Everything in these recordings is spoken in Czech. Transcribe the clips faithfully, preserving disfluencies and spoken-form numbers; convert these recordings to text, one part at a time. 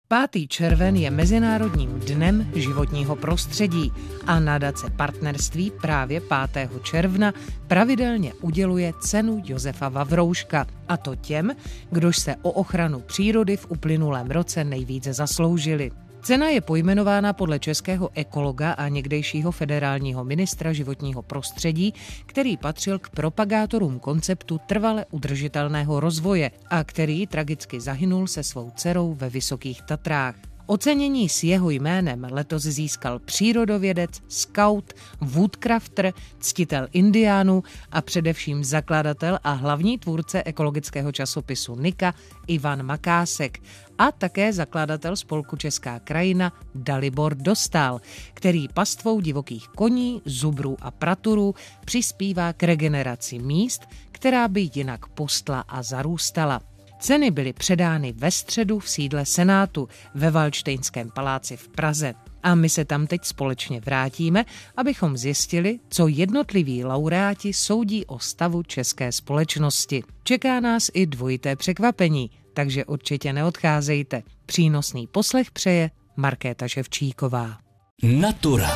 pátý červen je Mezinárodním dnem životního prostředí a nadace Partnerství právě pátého června pravidelně uděluje cenu Josefa Vavrouška, a to těm, kdož se o ochranu přírody v uplynulém roce nejvíce zasloužili. Cena je pojmenována podle českého ekologa a někdejšího federálního ministra životního prostředí, který patřil k propagátorům konceptu trvale udržitelného rozvoje a který tragicky zahynul se svou dcerou ve Vysokých Tatrách. Ocenění s jeho jménem letos získal přírodovědec, skaut, woodcrafter, ctitel indiánů a především zakladatel a hlavní tvůrce ekologického časopisu Nika Ivan Makásek a také zakladatel spolku Česká krajina Dalibor Dostál, který pastvou divokých koní, zubrů a praturů přispívá k regeneraci míst, která by jinak pustla a zarůstala. Ceny byly předány ve středu v sídle Senátu ve Valdštejnském paláci v Praze. A my se tam teď společně vrátíme, abychom zjistili, co jednotliví laureáti soudí o stavu české společnosti. Čeká nás i dvojité překvapení, takže určitě neodcházejte. Přínosný poslech přeje Markéta Ševčíková. Natura.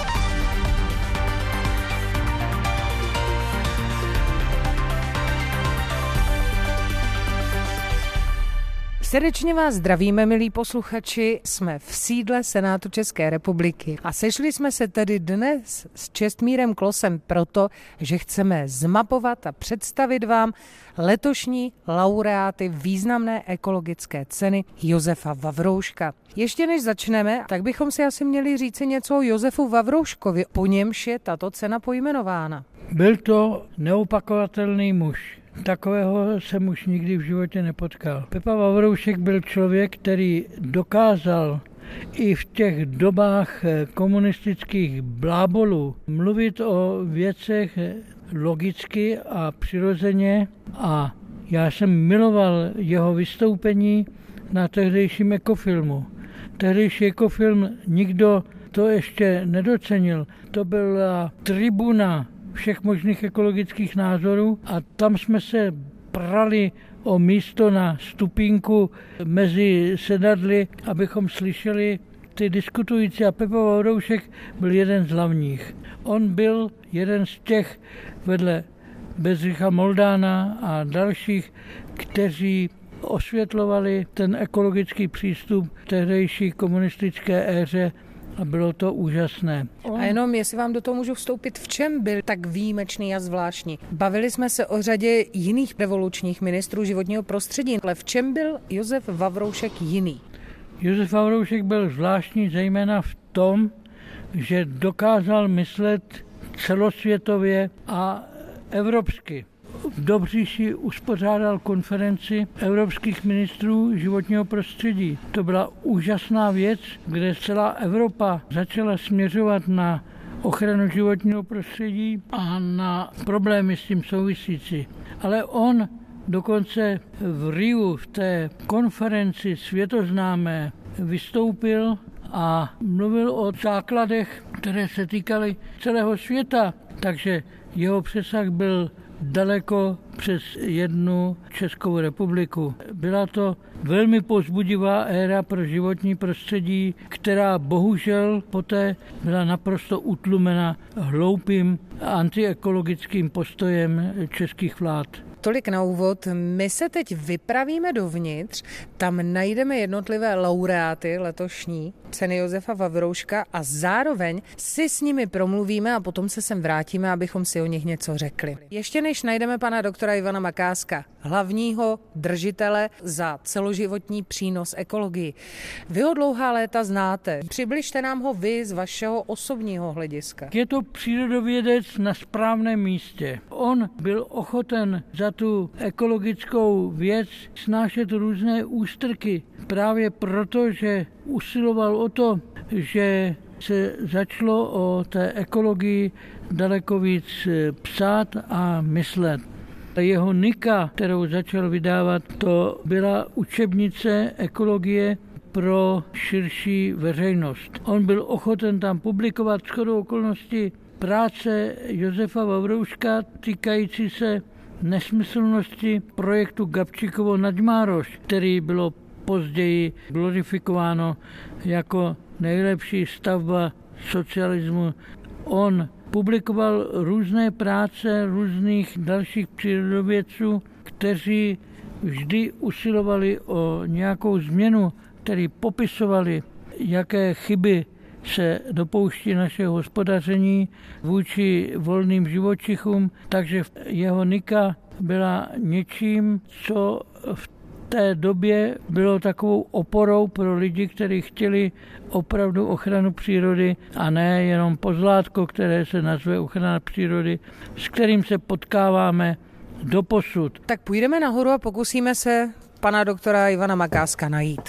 Srdečně vás zdravíme, milí posluchači, jsme v sídle Senátu České republiky a sešli jsme se tedy dnes s Čestmírem Klosem proto, že chceme zmapovat a představit vám letošní laureáty významné ekologické ceny Josefa Vavrouška. Ještě než začneme, tak bychom si asi měli říci něco o Josefu Vavrouškovi, po němž je tato cena pojmenována. Byl to neopakovatelný muž. Takového jsem už nikdy v životě nepotkal. Pepa Vavroušek byl člověk, který dokázal i v těch dobách komunistických blábolů mluvit o věcech logicky a přirozeně, a já jsem miloval jeho vystoupení na tehdejším ekofilmu. Tehdejší ekofilm nikdo to ještě nedocenil. To byla tribuna všech možných ekologických názorů a tam jsme se prali o místo na stupínku mezi sedadly, abychom slyšeli ty diskutující, a Pepa Vavroušek byl jeden z hlavních. On byl jeden z těch vedle Bedřicha Moldána a dalších, kteří osvětlovali ten ekologický přístup v tehdejší komunistické éře. A bylo to úžasné. A jenom, jestli vám do toho můžu vstoupit, v čem byl tak výjimečný a zvláštní? Bavili jsme se o řadě jiných revolučních ministrů životního prostředí, ale v čem byl Josef Vavroušek jiný? Josef Vavroušek byl zvláštní zejména v tom, že dokázal myslet celosvětově a evropsky. V Dobříši uspořádal konferenci evropských ministrů životního prostředí. To byla úžasná věc, kde celá Evropa začala směřovat na ochranu životního prostředí a na problémy s tím souvisící. Ale on dokonce v Riu v té konferenci světoznámé vystoupil a mluvil o základech, které se týkaly celého světa. Takže jeho přesah byl daleko přes jednu Českou republiku. Byla to velmi povzbudivá éra pro životní prostředí, která bohužel poté byla naprosto utlumena hloupým antiekologickým postojem českých vlád. Tolik na úvod. My se teď vypravíme dovnitř, tam najdeme jednotlivé laureáty letošní ceny Josefa Vavrouška a zároveň si s nimi promluvíme a potom se sem vrátíme, abychom si o nich něco řekli. Ještě než najdeme pana doktora Ivana Makáska, hlavního držitele za celoživotní přínos ekologii. Vy ho dlouhá léta znáte. Přibližte nám ho vy z vašeho osobního hlediska. Je to přírodovědec na správném místě. On byl ochoten za tu ekologickou věc snášet různé ústrky. Právě proto, že usiloval o to, že se začalo o té ekologii daleko víc psát a myslet. Jeho Nika, kterou začal vydávat, to byla učebnice ekologie pro širší veřejnost. On byl ochoten tam publikovat shodou okolností práce Josefa Vavrouška týkající se nesmyslnosti projektu Gabčíkovo Naďmároš, který bylo později glorifikováno jako nejlepší stavba socialismu. On publikoval různé práce různých dalších přírodovědců, kteří vždy usilovali o nějakou změnu, kteří popisovali, jaké chyby se dopouští naše hospodaření vůči volným živočichům, takže jeho Nika byla něčím, co v té době bylo takovou oporou pro lidi, kteří chtěli opravdu ochranu přírody a ne jenom pozlátko, které se nazve ochrana přírody, s kterým se potkáváme doposud. Tak půjdeme nahoru a pokusíme se pana doktora Ivana Makáska najít.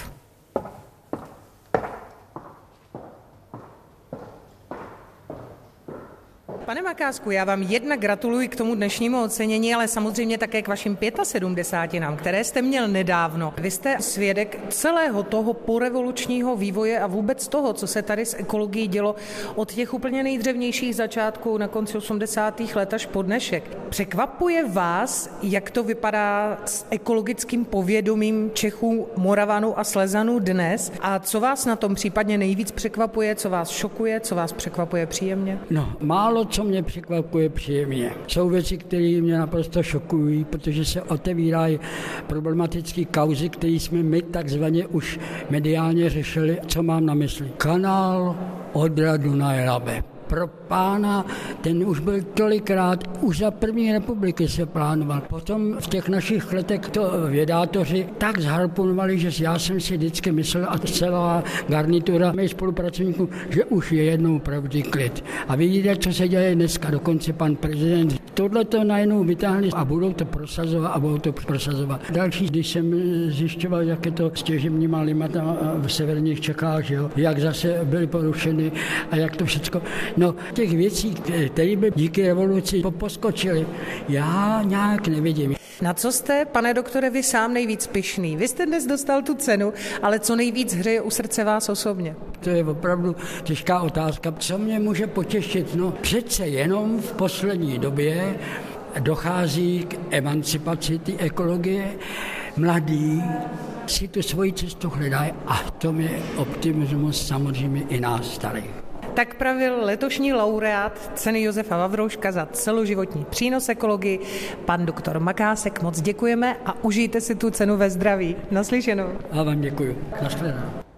Pane Makásku, já vám jednak gratuluji k tomu dnešnímu ocenění, ale samozřejmě také k vašim sedmdesáti pěti, které jste měl nedávno. Vy jste svědek celého toho porevolučního vývoje a vůbec toho, co se tady s ekologií dělo od těch úplně nejdřevnějších začátků na konci osmdesátých let až po dnešek. Překvapuje vás, jak to vypadá s ekologickým povědomím Čechů, Moravanů a Slezanů dnes? A co vás na tom případně nejvíc překvapuje, co vás šokuje, co vás překvapuje příjemně? No, málo co mě překvapuje příjemně. Jsou věci, které mě naprosto šokují, protože se otevírají problematické kauzy, které jsme my takzvaně už mediálně řešili. Co mám na mysli? Kanál Odra Dunaj Labe. Pro pána, ten už byl tolikrát, už za první republiky se plánoval. Potom v těch našich letech to vědátoři tak zharponovali, že já jsem si vždycky myslel a celá garnitura mých spolupracovníků, že už je jednou pravdý klid. A vidíte, co se děje dneska, dokonce pan prezident. Tohle to najednou vytáhli a budou to prosazovat a budou to prosazovat. Další, když jsem zjišťoval, jak je to s těžebníma limata v severních Čechách, že jo, jak zase byly porušeny a jak to všechno. No, těch věcí, které by díky revoluci poskočily, já nějak nevidím. Na co jste, pane doktore, vy sám nejvíc pyšný? Vy jste dnes dostal tu cenu, ale co nejvíc hřeje u srdce vás osobně? To je opravdu těžká otázka. Co mě může potěšit? No, přece jenom v poslední době dochází k emancipaci té ekologie. Mladí si tu svoji cestu hledají a to je optimismus samozřejmě i nás starých. Tak pravil letošní laureát ceny Josefa Vavrouška za celoživotní přínos ekologii, pan doktor Makásek. Moc děkujeme a užijte si tu cenu ve zdraví. Naslyšenou. A vám děkuji. Nashledanou.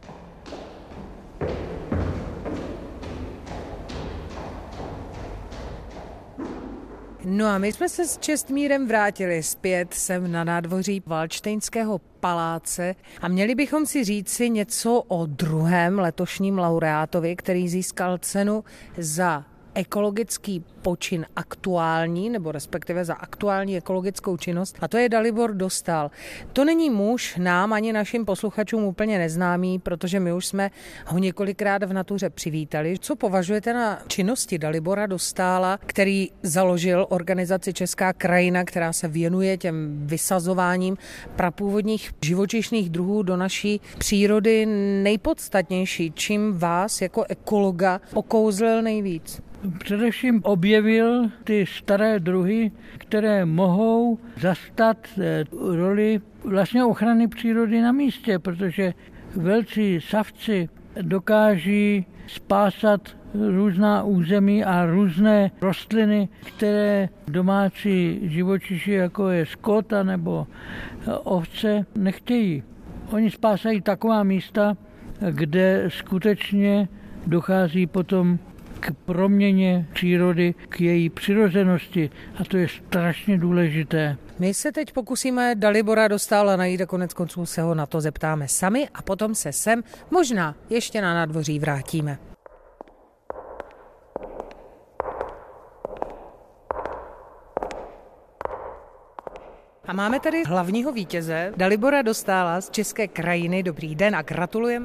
No a my jsme se s Čestmírem vrátili zpět sem na nádvoří Valdštejnského paláce a měli bychom si říci něco o druhém letošním laureátovi, který získal cenu za ekologický počin aktuální, nebo respektive za aktuální ekologickou činnost, a to je Dalibor Dostál. To není muž nám ani našim posluchačům úplně neznámý, protože my už jsme ho několikrát v natuře přivítali. Co považujete na činnosti Dalibora Dostála, který založil organizaci Česká krajina, která se věnuje těm vysazováním prapůvodních živočišných druhů do naší přírody, nejpodstatnější, čím vás jako ekologa okouzlil nejvíc? Především objevil ty staré druhy, které mohou zastat roli vlastně ochrany přírody na místě, protože velcí savci dokáží spásat různá území a různé rostliny, které domácí živočiši, jako je skota nebo ovce, nechtějí. Oni spásají taková místa, kde skutečně dochází potom k proměně přírody, k její přirozenosti, a to je strašně důležité. My se teď pokusíme Dalibora Dostála najít a konec konců se ho na to zeptáme sami a potom se sem možná ještě na nádvoří vrátíme. A máme tady hlavního vítěze Dalibora Dostála z České krajiny. Dobrý den a gratulujeme.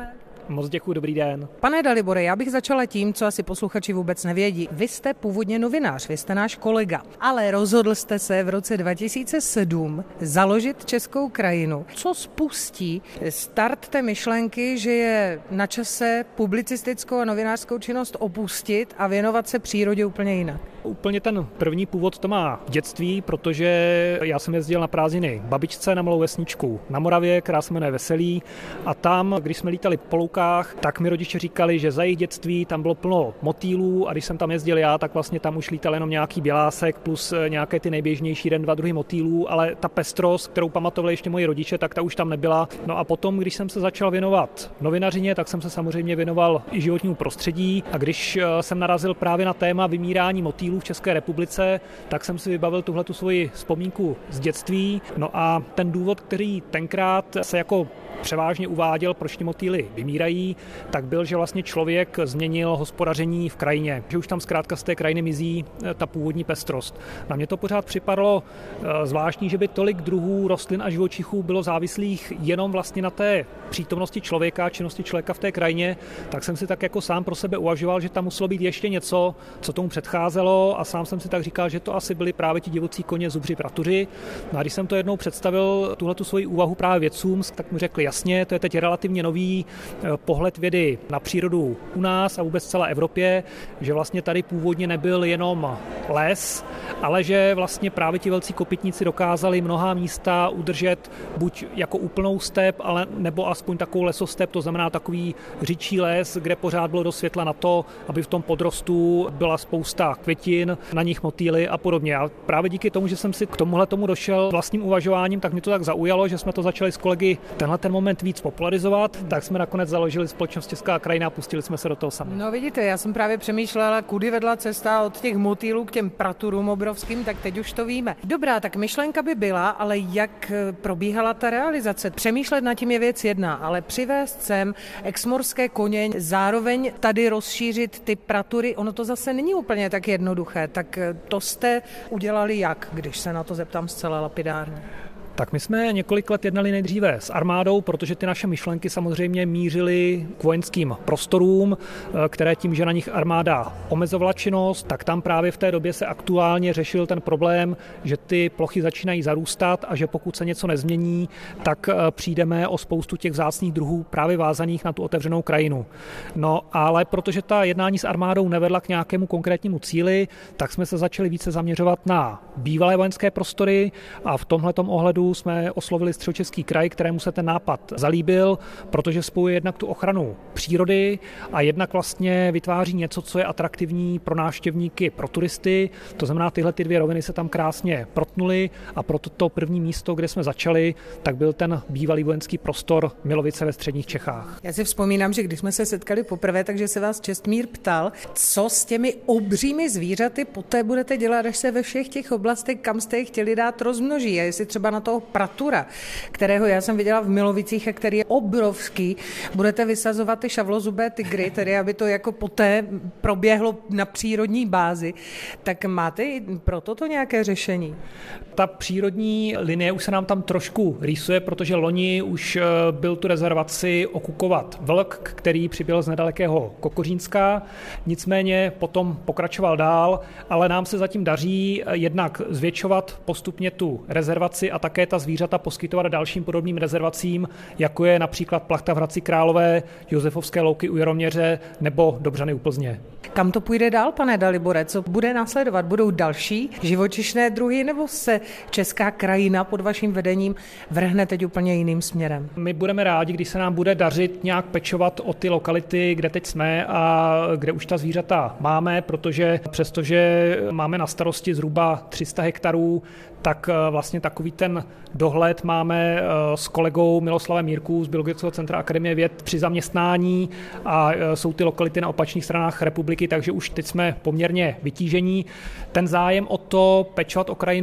Moc děkuji, dobrý den. Pane Dalibore, já bych začala tím, co asi posluchači vůbec nevědí. Vy jste původně novinář, vy jste náš kolega, ale rozhodl jste se v roce dva tisíce sedm založit Českou krajinu. Co spustí start té myšlenky, že je na čase publicistickou a novinářskou činnost opustit a věnovat se přírodě úplně jinak? Úplně ten první původ to má v dětství, protože já jsem jezdil na prázdniny babičce na malou vesničku na Moravě, která se jmenuje Veselí, a tam, když jsme lítali po loukách, tak mi rodiče říkali, že za jejich dětství tam bylo plno motýlů a když jsem tam jezdil já, tak vlastně tam už lítal jenom nějaký bělásek plus nějaké ty nejběžnější jeden, dva druhy motýlů, ale ta pestrost, kterou pamatovali ještě moji rodiče, tak ta už tam nebyla. No a potom, když jsem se začal věnovat novinařině, tak jsem se samozřejmě věnoval i životnímu prostředí, a když jsem narazil právě na téma vymírání motýlů v České republice, tak jsem si vybavil tuhletu svoji vzpomínku z dětství. No a ten důvod, který tenkrát se jako převážně uváděl, proč ty motýly vymírají, tak byl, že vlastně člověk změnil hospodaření v krajině. Že už tam zkrátka z té krajiny mizí ta původní pestrost. Na mě to pořád připadalo zvláštní, že by tolik druhů rostlin a živočichů bylo závislých jenom vlastně na té přítomnosti člověka, činnosti člověka v té krajině, tak jsem si tak jako sám pro sebe uvažoval, že tam muselo být ještě něco, co tomu předcházelo, a sám jsem si tak říkal, že to asi byli právě ti divocí koně, zubři, pratuři. No a když jsem to jednou představil, tuhletu svoji úvahu právě vědcům, tak mi řekli, jasně, to je teď relativně nový pohled vědy na přírodu u nás a vůbec celé Evropě, že vlastně tady původně nebyl jenom les, ale že vlastně právě ti velcí kopytníci dokázali mnohá místa udržet buď jako úplnou step, ale nebo aspoň takovou lesostep, to znamená takový řičí les, kde pořád bylo dost světla na to, aby v tom podrostu byla spousta květin, na nich motýly a podobně. A právě díky tomu, že jsem si k tomuhle tomu došel vlastním uvažováním, tak mi to tak zaujalo, že jsme to začali s kolegy tenhle ten moment víc popularizovat, tak jsme nakonec založili společnost Česká krajina a pustili jsme se do toho sami. No vidíte, já jsem právě přemýšlela, kudy vedla cesta od těch motýlů k těm praturům obrovským, tak teď už to víme. Dobrá, tak myšlenka by byla, ale jak probíhala ta realizace? Přemýšlet nad tím je věc jedna, ale přivést sem exmorské koně, zároveň tady rozšířit ty pratury, ono to zase není úplně tak jednoduché. Tak to jste udělali jak, když se na to zeptám zcela lapidárně? Tak my jsme několik let jednali nejdříve s armádou, protože ty naše myšlenky samozřejmě mířily k vojenským prostorům, které tím, že na nich armáda omezovala činnost, tak tam právě v té době se aktuálně řešil ten problém, že ty plochy začínají zarůstat a že pokud se něco nezmění, tak přijdeme o spoustu těch vzácných druhů právě vázaných na tu otevřenou krajinu. No ale protože ta jednání s armádou nevedla k nějakému konkrétnímu cíli, tak jsme se začali více zaměřovat na bývalé vojenské prostory a v tomhletom ohledu jsme oslovili Středočeský kraj, kterému se ten nápad zalíbil, protože spojuje jednak tu ochranu přírody a jednak vlastně vytváří něco, co je atraktivní pro návštěvníky, pro turisty. To znamená, tyhle ty dvě roviny se tam krásně protnuly a proto to první místo, kde jsme začali, tak byl ten bývalý vojenský prostor Milovice ve středních Čechách. Já si vzpomínám, že když jsme se setkali poprvé, takže se vás Čestmír ptal, co s těmi obřími zvířaty poté budete dělat, až se ve všech těch oblastech, kam jste je chtěli dát, rozmnoží. A jestli třeba na toho pratura, kterého já jsem viděla v Milovicích a který je obrovský, budete vysazovat ty šavlozubé tygry, tedy aby to jako poté proběhlo na přírodní bázi, tak máte i pro toto nějaké řešení? Ta přírodní linie už se nám tam trošku rýsuje, protože loni už byl tu rezervaci okukovat vlk, který přibyl z nedalekého Kokořínska, nicméně potom pokračoval dál, ale nám se zatím daří jednak zvětšovat postupně tu rezervaci a také ta zvířata poskytovat dalším podobným rezervacím, jako je například Plachta v Hradci Králové, Josefovské louky u Jeroměře nebo Dobřany u Plzně. Kam to půjde dál, pane Dalibore? Co bude následovat? Budou další živočišné druhy, nebo se Česká krajina pod vaším vedením vrhne teď úplně jiným směrem? My budeme rádi, když se nám bude dařit nějak pečovat o ty lokality, kde teď jsme a kde už ta zvířata máme, protože přestože máme na starosti zhruba tři sta hektarů, tak vlastně takový ten dohled máme s kolegou Miloslavem Mírků z Biologického centra Akademie věd při zaměstnání a jsou ty lokality na opačných stranách republiky, takže už teď jsme poměrně vytížení. Ten zájem o to pečovat o krajinu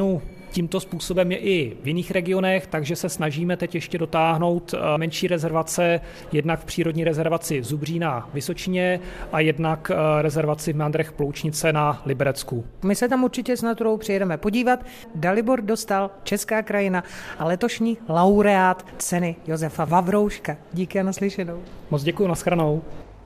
Tímto způsobem je i v jiných regionech, takže se snažíme teď ještě dotáhnout menší rezervace, jednak v přírodní rezervaci Zubří na Vysočině a jednak rezervaci v meandrech Ploučnice na Liberecku. My se tam určitě s naturou přijedeme podívat. Dalibor dostal, Česká krajina a letošní laureát ceny Josefa Vavrouška. Díky a naslyšenou. Moc děkuji, nashledanou.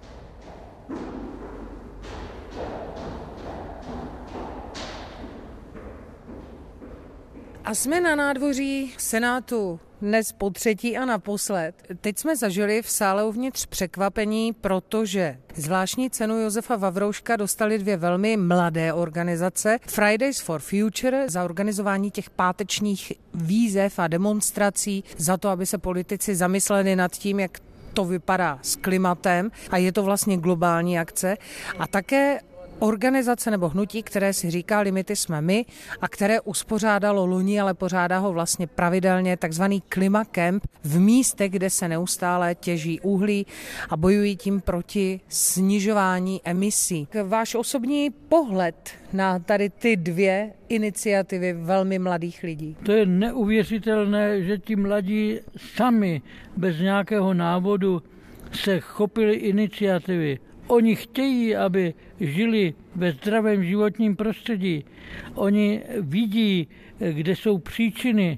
A jsme na nádvoří Senátu dnes po třetí a naposled. Teď jsme zažili v sále uvnitř překvapení, protože zvláštní cenu Josefa Vavrouška dostali dvě velmi mladé organizace. Fridays for Future za organizování těch pátečních výzev a demonstrací, za to, aby se politici zamysleli nad tím, jak to vypadá s klimatem a je to vlastně globální akce. A také organizace nebo hnutí, které si říká Limity jsme my a které uspořádalo loni, ale pořádá ho vlastně pravidelně takzvaný Klimakemp v místech, kde se neustále těží uhlí a bojují tím proti snižování emisí. Váš osobní pohled na tady ty dvě iniciativy velmi mladých lidí? To je neuvěřitelné, že ti mladí sami bez nějakého návodu se chopili iniciativy. Oni chtějí, aby žili ve zdravém životním prostředí. Oni vidí, kde jsou příčiny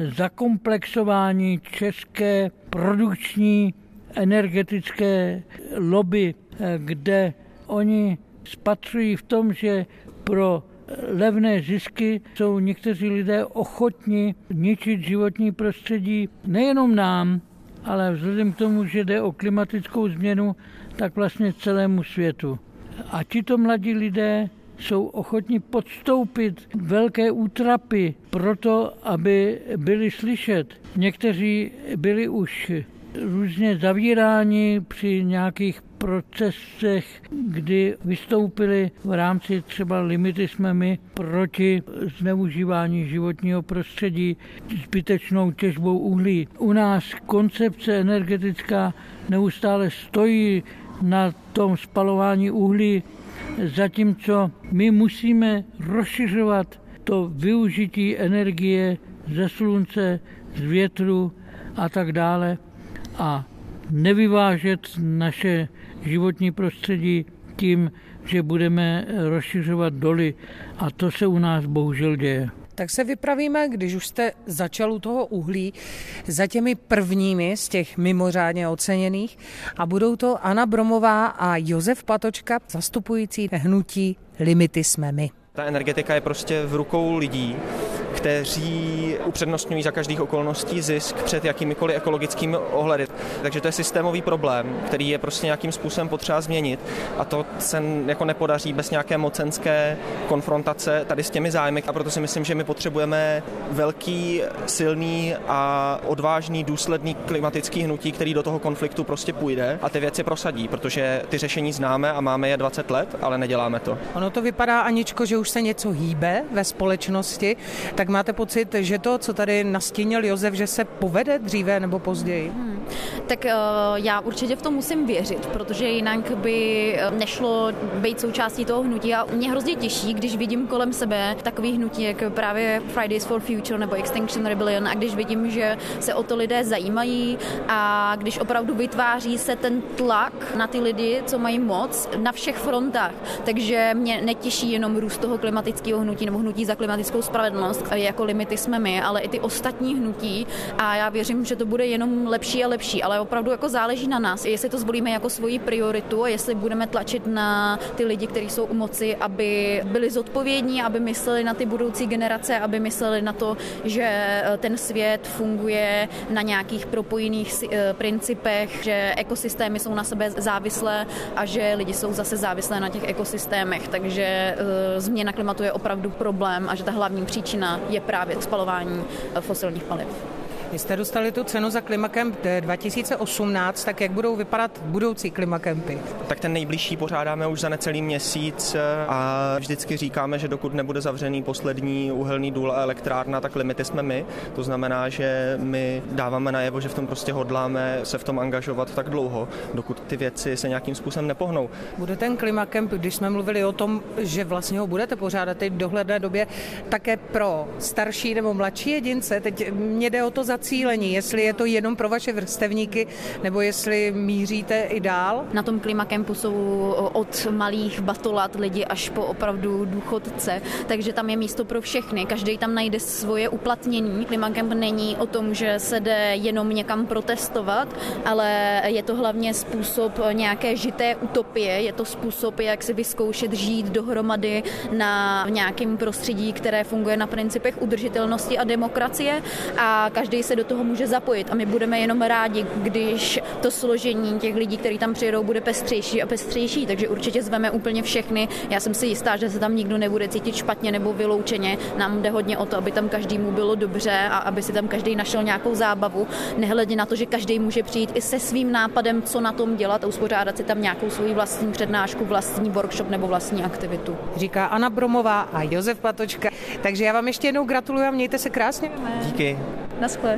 zakomplexování české produkční energetické lobby, kde oni spatřují v tom, že pro levné zisky jsou někteří lidé ochotni ničit životní prostředí nejenom nám, ale vzhledem k tomu, že jde o klimatickou změnu, tak vlastně celému světu. A tito mladí lidé jsou ochotni podstoupit velké útrapy proto, aby byli slyšet. Někteří byli už různě zavíráni při nějakých procesech, kdy vystoupili v rámci třeba Limity jsme my proti zneužívání životního prostředí zbytečnou těžbou uhlí. U nás koncepce energetická neustále stojí na tom spalování uhlí, zatímco my musíme rozšiřovat to využití energie ze slunce, z větru a tak dále a nevyvážet naše životní prostředí tím, že budeme rozšiřovat doly. A to se u nás bohužel děje. Tak se vypravíme, když už jste začal u toho uhlí, za těmi prvními z těch mimořádně oceněných a budou to Anna Bromová a Josef Patočka, zastupující hnutí Limity jsme my. Ta energetika je prostě v rukou lidí, kteří upřednostňují za každých okolností zisk před jakýmikoliv ekologickými ohledy. Takže to je systémový problém, který je prostě nějakým způsobem potřeba změnit a to se jako nepodaří bez nějaké mocenské konfrontace tady s těmi zájmy a proto si myslím, že my potřebujeme velký, silný a odvážný, důsledný klimatický hnutí, který do toho konfliktu prostě půjde a ty věci prosadí, protože ty řešení známe a máme je dvacet let, ale neděláme to. Ono to vypadá, Aničko, že už se něco hýbe ve společnosti, tak máte pocit, že to, co tady nastínil Josef, že se povede dříve nebo později? Hmm. Tak uh, já určitě v tom musím věřit, protože jinak by nešlo být součástí toho hnutí a mě hrozně těší, když vidím kolem sebe takový hnutí, jako právě Fridays for Future nebo Extinction Rebellion a když vidím, že se o to lidé zajímají a když opravdu vytváří se ten tlak na ty lidi, co mají moc na všech frontách. Takže mě netěší jenom růst toho klimatického hnutí nebo hnutí za klimatickou spravedlnost, jako Limity jsme my, ale i ty ostatní hnutí a já věřím, že to bude jenom lepší a lepší, ale opravdu jako záleží na nás, jestli to zvolíme jako svoji prioritu a jestli budeme tlačit na ty lidi, kteří jsou u moci, aby byli zodpovědní, aby mysleli na ty budoucí generace, aby mysleli na to, že ten svět funguje na nějakých propojených principech, že ekosystémy jsou na sebe závislé a že lidi jsou zase závislé na těch ekosystémech, takže změna klimatu je opravdu problém a že ta hlavní příčina je právě spalování fosilních paliv. Vy jste dostali tu cenu za Klimakemp dva tisíce osmnáct, tak jak budou vypadat budoucí Klimakempy? Tak ten nejbližší pořádáme už za necelý měsíc a vždycky říkáme, že dokud nebude zavřený poslední uhelný důl a elektrárna, tak limity jsme my. To znamená, že my dáváme najevo, že v tom prostě hodláme se v tom angažovat tak dlouho, dokud ty věci se nějakým způsobem nepohnou. Bude ten Klimakemp, když jsme mluvili o tom, že vlastně ho budete pořádat teď v dohledné době také pro starší nebo mladší jedince, teď mě jde o to zacílení, jestli je to jenom pro vaše vrstevníky, nebo jestli míříte i dál? Na tom Klimakempu jsou od malých batolat lidi až po opravdu důchodce, takže tam je místo pro všechny. Každý tam najde svoje uplatnění. Klimakemp není o tom, že se jde jenom někam protestovat, ale je to hlavně způsob nějaké žité utopie, je to způsob, jak si vyzkoušet žít dohromady na nějakém prostředí, které funguje na principech udržitelnosti a demokracie a každý se do toho může zapojit a my budeme jenom rádi, když to složení těch lidí, kteří tam přijedou, bude pestřejší a pestřejší, takže určitě zveme úplně všechny. Já jsem si jistá, že se tam nikdo nebude cítit špatně nebo vyloučeně. Nám jde hodně o to, aby tam každému bylo dobře a aby si tam každý našel nějakou zábavu, nehledě na to, že každý může přijít i se svým nápadem, co na tom dělat a uspořádat si tam nějakou svoji vlastní přednášku, vlastní workshop nebo vlastní aktivitu. Říká Anna Bromová a Josef Patočka. Takže já vám ještě jednou gratuluji a mějte se krásně. Díky. Naschle.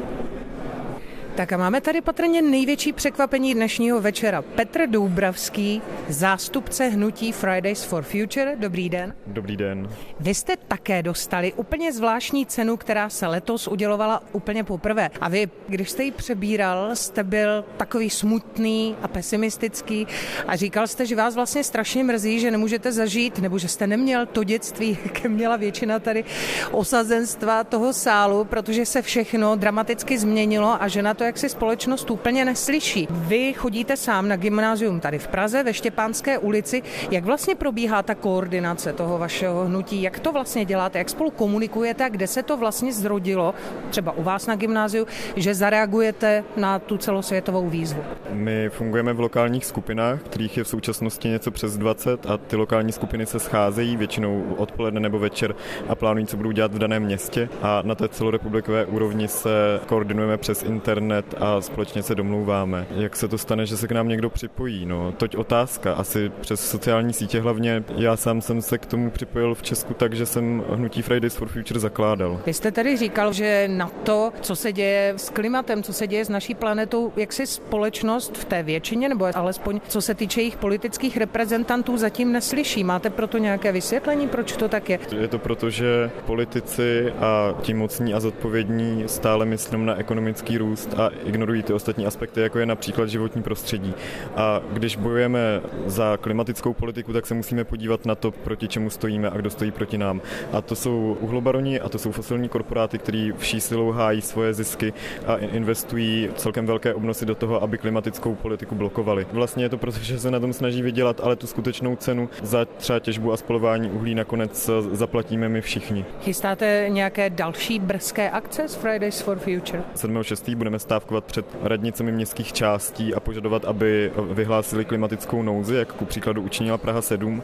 Tak a máme tady patrně největší překvapení dnešního večera. Petr Doubravský, zástupce hnutí Fridays for Future. Dobrý den. Dobrý den. Vy jste také dostali úplně zvláštní cenu, která se letos udělovala úplně poprvé. A vy, když jste ji přebíral, jste byl takový smutný a pesimistický a říkal jste, že vás vlastně strašně mrzí, že nemůžete zažít, nebo že jste neměl to dětství, jaké měla většina tady osazenstva toho sálu, protože se všechno dramaticky změnilo a že na to jak si společnost úplně neslyší. Vy chodíte sám na gymnázium tady v Praze, ve Štěpánské ulici. Jak vlastně probíhá ta koordinace toho vašeho hnutí? Jak to vlastně děláte? Jak spolu komunikujete a kde se to vlastně zrodilo, třeba u vás na gymnáziu, že zareagujete na tu celosvětovou výzvu? My fungujeme v lokálních skupinách, kterých je v současnosti něco přes dvacet a ty lokální skupiny se scházejí většinou odpoledne nebo večer a plánují, co budou dělat v daném městě a na té celorepublikové úrovni se koordinujeme přes internet a společně se domlouváme. Jak se to stane, že se k nám někdo připojí? No, toť otázka. Asi přes sociální sítě hlavně. Já sám jsem se k tomu připojil v Česku tak, že jsem hnutí Fridays for Future zakládal. Vy jste tady říkal, že na to, co se děje s klimatem, co se děje s naší planetou, jak si společnost v té většině, nebo alespoň co se týče jejich politických reprezentantů, zatím neslyší. Máte proto nějaké vysvětlení, proč to tak je? Je to proto, že politici a ti mocní a zodpovědní stále myslí na ekonomický růst a ignorují ty ostatní aspekty, jako je například životní prostředí. A když bojujeme za klimatickou politiku, tak se musíme podívat na to, proti čemu stojíme a kdo stojí proti nám. A to jsou uhlobaroni a to jsou fosilní korporáty, který vší silou hájí svoje zisky a investují celkem velké obnosy do toho, aby klimatickou politiku blokovali. Vlastně je to proto, že se na tom snaží vydělat, ale tu skutečnou cenu za třeba těžbu a spalování uhlí nakonec zaplatíme my všichni. Chystáte nějaké další brzké akce z Fridays for Future? sedmého šestého budeme stávkovat před radnicemi městských částí a požadovat, aby vyhlásili klimatickou nouzi, jak ku příkladu učinila Praha sedm.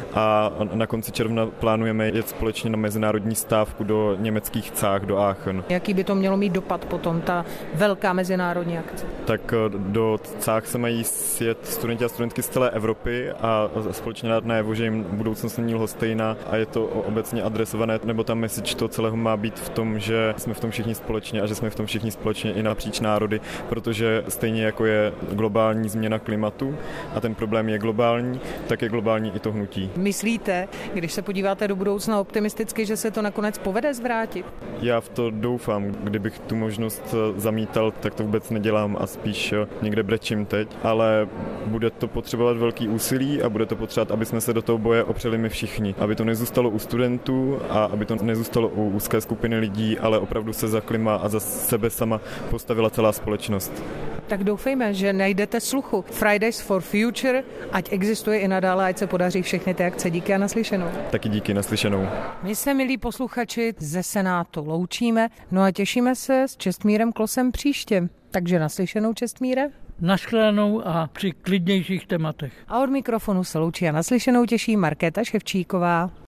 A na konci června plánujeme jet společně na mezinárodní stávku do německých Cách, do Aachen. Jaký by to mělo mít dopad potom, ta velká mezinárodní akce? Tak do Cách se mají sjet studenti a studentky z celé Evropy a společně dát najevo, že jim budoucnost není lhostejná a je to obecně adresované, nebo ta message to celého má být v tom, že jsme v tom všichni společně a že jsme v tom všichni společně i napříč národy, protože stejně jako je globální změna klimatu a ten problém je globální, tak je globální i to hnutí. Myslíte, když se podíváte do budoucna optimisticky, že se to nakonec povede zvrátit? Já v to doufám. Kdybych tu možnost zamítal, tak to vůbec nedělám a spíš někde brečím teď, ale bude to potřebovat velký úsilí a bude to potřebovat, aby jsme se do toho boje opřeli my všichni. Aby to nezůstalo u studentů a aby to nezůstalo u úzké skupiny lidí, ale opravdu se za klima a za sebe sama postavila celá společnost. Tak doufejme, že najdete sluchu. Fridays for Future, ať existuje i nadále, ať se podaří všechny ty akce. Díky a naslyšenou. Taky díky, naslyšenou. My se, milí posluchači, ze Senátu loučíme, no a těšíme se s Čestmírem Klosem příště. Takže naslyšenou, Čestmíre. Naschledanou a při klidnějších tématech. A od mikrofonu se loučí a naslyšenou těší Markéta Ševčíková.